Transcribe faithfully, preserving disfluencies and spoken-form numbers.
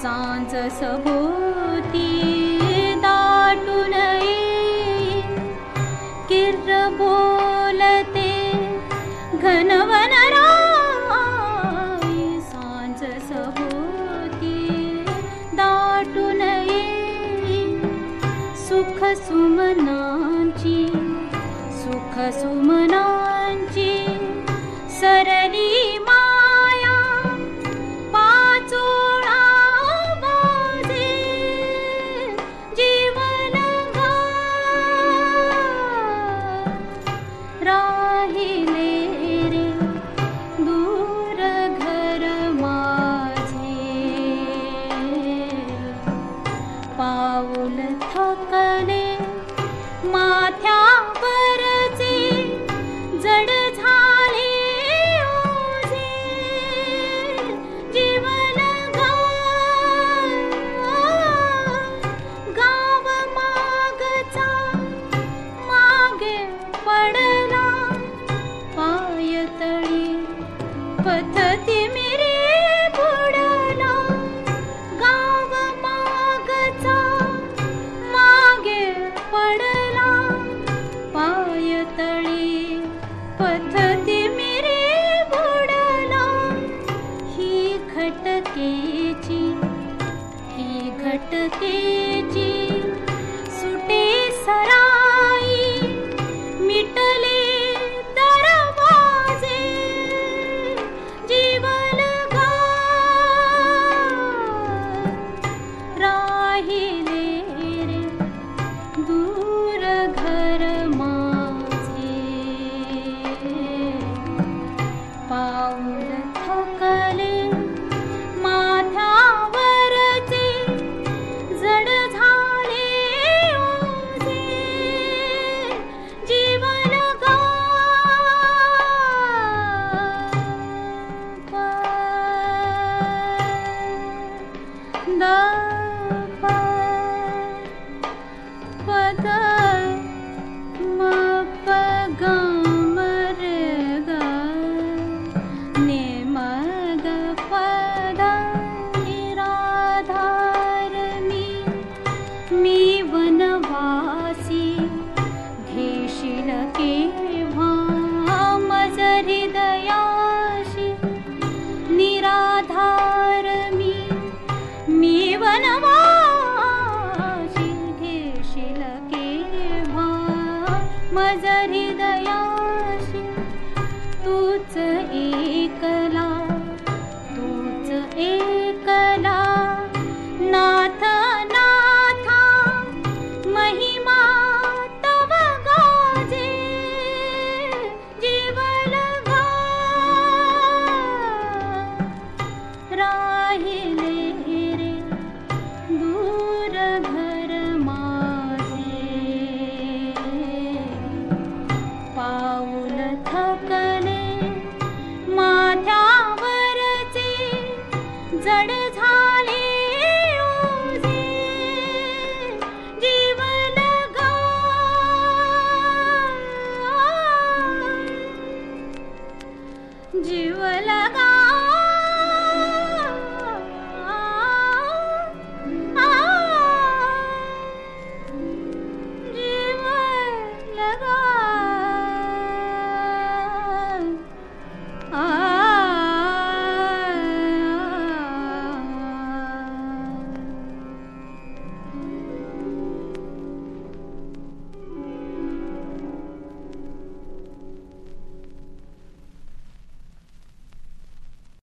सांज सभोवती दाटून येई, किर्र बोलते घनवन राई। सांज सभोवती दाटून येई, सुख सुमनांची सुख सुमनांची सरली माया पाचोळा वाजे। जीवन राहिले रे दूर घर माझे, पाऊल थकले माथ्यावरचे जड झाले ओझे। जीवन गाव मागचा मागे पडला, पायतळी पथती मिरे बुडला। गाव मागचा मागे पडला, पायतळी पथती मिरे बुडला। ही घटकेची ही घटकेची सुटे सराई, मिटले दरवाजे। जीवन राहिले रे दूर घर माझे, पाऊल थकले माथ्यावरचे जड झाले ओझे। जीवन दा